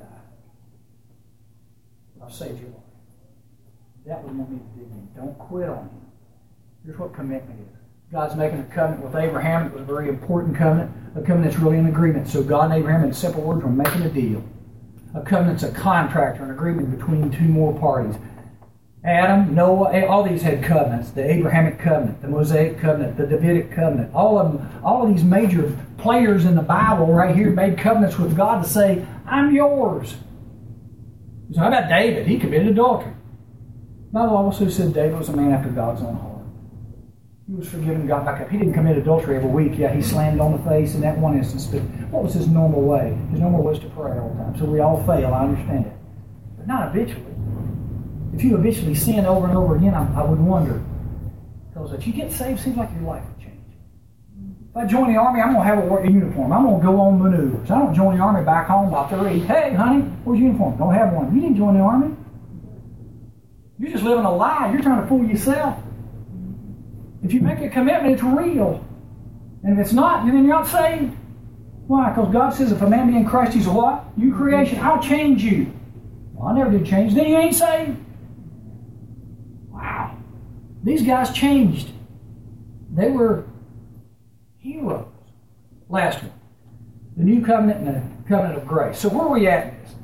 I've saved your life. That would want me to dig in. Don't quit on him. Here's what commitment is. God's making a covenant with Abraham. It was a very important covenant. A covenant that's really an agreement. So God and Abraham, in simple words, were making a deal. A covenant's a contract or an agreement between two more parties. Adam, Noah, all these had covenants. The Abrahamic covenant, the Mosaic covenant, the Davidic covenant. All of them, all of these major players in the Bible right here made covenants with God to say, I'm yours. So how about David? He committed adultery. The Bible also said David was a man after God's own heart. He was forgiven, got back up. He didn't commit adultery every week. Yeah, he slammed on the face in that one instance. But what was his normal way? His normal way was to pray all the time. So we all fail, I understand it. But not habitually. If you habitually sin over and over again, I, I would wonder. Because if you get saved, it seems like your life would change. If I join the Army, I'm going to have a, work, a uniform. I'm going to go on maneuvers. I don't join the Army back home by thirty. Hey, honey, where's your uniform? Don't have one. You didn't join the Army. You're just living a lie. You're trying to fool yourself. If you make a commitment, it's real. And if it's not, then you're not saved. Why? Because God says if a man be in Christ, he's a what? New creation. I'll change you. Well, I never did change. Then you ain't saved. Wow. These guys changed. They were heroes. Last one. The new covenant and the covenant of grace. So where are we at in this?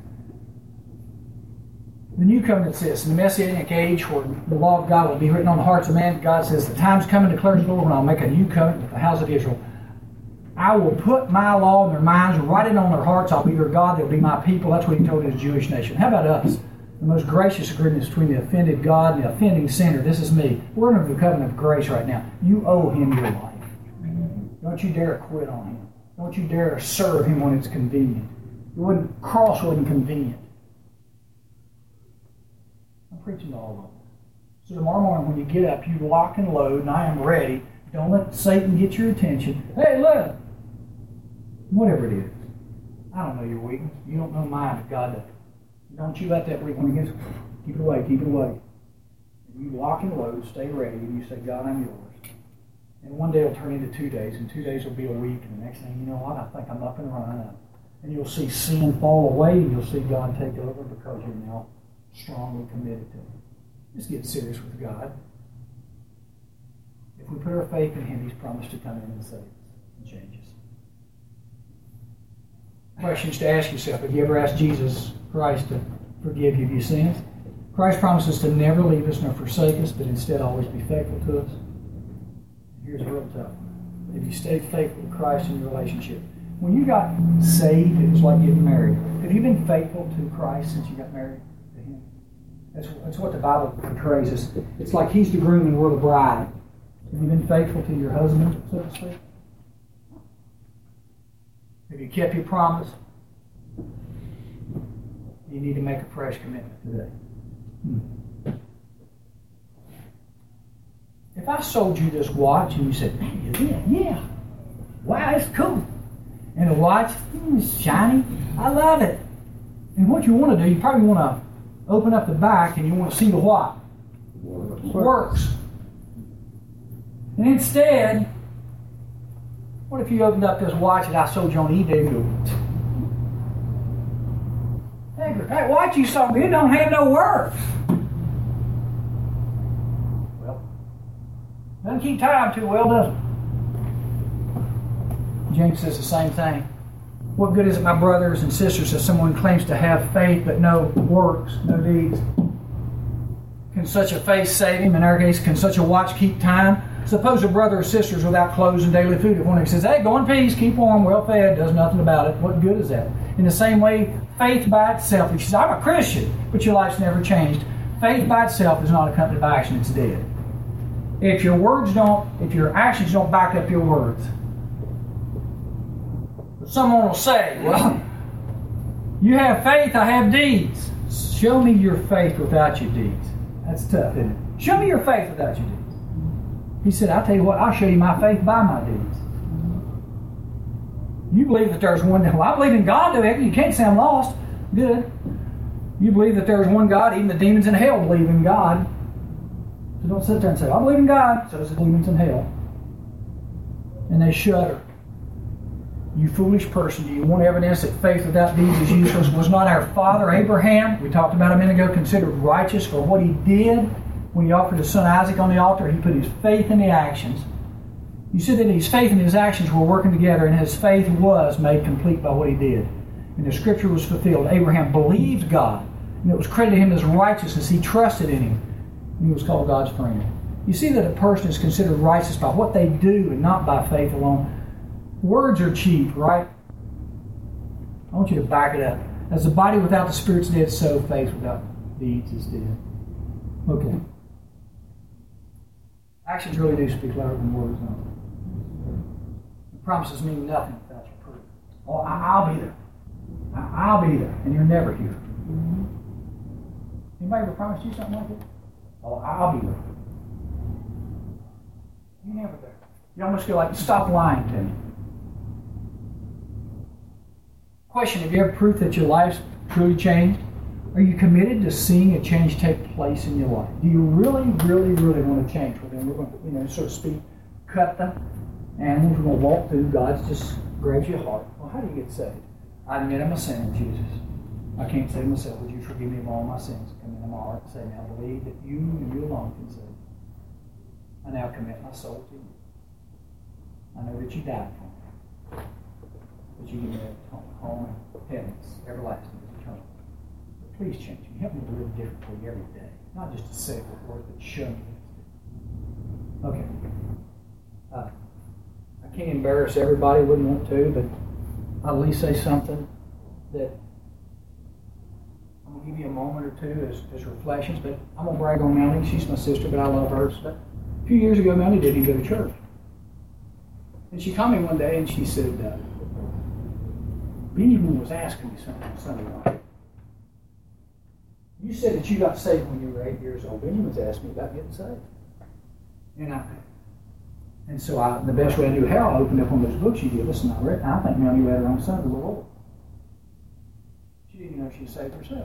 The new covenant says, in the Messianic age where the law of God will be written on the hearts of man, God says, the time's coming, declares the Lord, when I'll make a new covenant with the house of Israel. I will put my law in their minds, write it on their hearts. I'll be their God, they'll be my people. That's what he told his Jewish nation. How about us? The most gracious agreement is between the offended God and the offending sinner. This is me. We're under the covenant of grace right now. You owe him your life. Don't you dare quit on him. Don't you dare serve him when it's convenient. You wouldn't cross wasn't convenient. I'm preaching to all of them. So tomorrow morning when you get up, you lock and load, and I am ready. Don't let Satan get your attention. Hey, look! Whatever it is. I don't know your weakness. You don't know mine, but God does. Don't you let that weak one against you. Keep it away, keep it away. And you lock and load, stay ready, and you say, God, I'm yours. And one day it'll turn into two days, and two days will be a week, and the next thing you know what, I think I'm up and running. And you'll see sin fall away, and you'll see God take over because you're now strongly committed to him. Just get serious with God. If we put our faith in him, he's promised to come in and save us and change us. Questions to ask yourself. Have you ever asked Jesus Christ to forgive you of your sins? Christ promises to never leave us nor forsake us, but instead always be faithful to us. Here's a real tough one. Have you stayed faithful to Christ in your relationship? When you got saved, it was like getting married. Have you been faithful to Christ since you got married to him? That's, that's what the Bible portrays us. It's like he's the groom and we're the bride. Have you been faithful to your husband, so to speak? Have you kept your promise? You need to make a fresh commitment today. Hmm. If I sold you this watch and you said, man, you did? Yeah. Wow, it's cool. And the watch, mm, it's shiny. I love it. And what you want to do, you probably want to open up the back and you want to see the what? Works. Works. And instead, what if you opened up this watch that I sold you on eBay and go, hey, that watch you sold me, it don't have no works. Well, doesn't keep time too well, does it? James says the same thing. What good is it, my brothers and sisters, if someone claims to have faith but no works, no deeds? Can such a faith save him? In our case, can such a watch keep time? Suppose a brother or sister is without clothes and daily food. If one of them says, hey, go in peace, keep warm, well fed, does nothing about it, what good is that? In the same way, faith by itself, if she says, I'm a Christian, but your life's never changed, faith by itself is not accompanied by action, it's dead. If your words don't, if your actions don't back up your words, someone will say, well, you have faith, I have deeds. Show me your faith without your deeds. That's tough, isn't it? Show me your faith without your deeds. He said, I'll tell you what, I'll show you my faith by my deeds. You believe that there's one, well, I believe in God, though. You can't say I'm lost. Good. You believe that there's one God, even the demons in hell believe in God. So don't sit there and say, I believe in God. So does the demons in hell. And they shudder. You foolish person, do you want evidence that faith without deeds is useless? Was not our father Abraham, we talked about a minute ago, considered righteous for what he did when he offered his son Isaac on the altar? He put his faith in the actions. You see that his faith and his actions were working together, and his faith was made complete by what he did. And the scripture was fulfilled. Abraham believed God, and it was credited to him as righteousness. He trusted in him, and he was called God's friend. You see that a person is considered righteous by what they do and not by faith alone. Words are cheap, right? I want you to back it up. As the body without the spirit's dead, so faith without deeds is dead. Okay. Actions really do speak louder than words, don't they? The promises mean nothing without your proof. Oh, I, I'll be there. I, I'll be there, and you're never here. Anybody ever promised you something like that? Oh, I'll be there. You're never there. You almost feel like, stop lying to me. Question, have you ever proof that your life's truly changed? Are you committed to seeing a change take place in your life? Do you really, really, really want to change? Well, then we're going to, you know, so to speak, cut the animals. We're going to walk through. God just grabs your heart. Well, how do you get saved? I admit I'm a sinner, Jesus. I can't save myself. Would you forgive me of all my sins? Come into my heart and say, now I believe that you and you alone can save me. I now commit my soul to you. I know that you died for me. But you give me a home in heaven. It's everlasting. It's eternal. But please change me. Help me to live differently every day. Not just to say the word, but show me what to do. Okay. Uh, I can't embarrass everybody. Wouldn't want to, but I'll at least say something that I'm going to give you a moment or two as, as reflections. But I'm going to brag on Melanie. She's my sister, but I love her. But a few years ago, Melanie didn't go to church. And she called me one day and she said, uh, Benjamin was asking me something on Sunday night. You said that you got saved when you were eight years old. Benjamin was asking me about getting saved. And I, and so I, the best way I knew how, I opened up one of those books you give us, and I read. I think Melanie read her own son to the Lord. She didn't even know she was saved herself.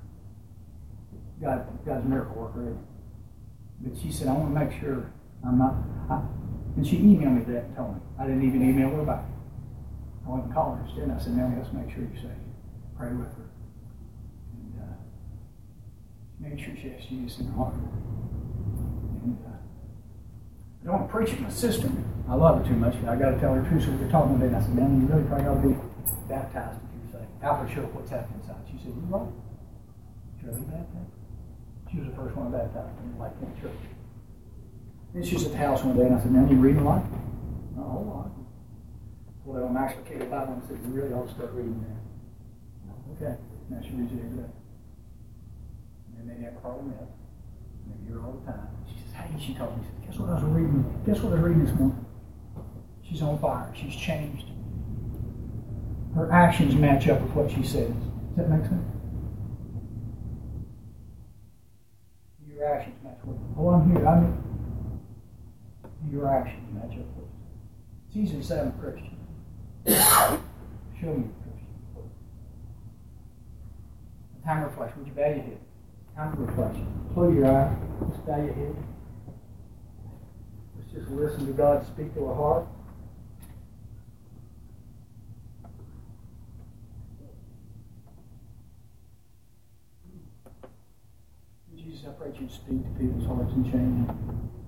God, God's a miracle worker, isn't he? But she said, I want to make sure I'm not. I, and she emailed me that and told me. I didn't even email her back. I went and called her instead, and I said, Melanie, let's make sure you're saved. Pray with her. And uh, made sure she has Jesus in her heart. And uh, I don't want to preach at my sister. I love her too much. I got to tell her the truth. So we were talking one day, and I said, Melanie, you really probably ought to be baptized if you're saved. Alfred showed what's happening inside. She said, you're right. Should I be baptized? She was the first one baptized in the Life Point Church. Then she was at the house one day, and I said, Melanie, you reading the Life? Not a whole lot. Well, on Max Lucado Bible, and said, you really ought to start reading that. Okay. Now she reads it every day. And they never hardly met. And they hear her all the time. She says, hey, she told me, she said, guess what I was reading? Guess what I was reading this morning? She's on fire. She's changed. Her actions match up with what she says. Does that make sense? Your actions match with, oh, I'm here. I'm here. your actions match up with it. It's easy to say I'm a Christian. Show me a Christian. Time of reflection. Would you bow your head? Time of reflection. Close your eye. Just bow your head. Let's just listen to God speak to our heart. Jesus, I pray that you speak to people's hearts and change them.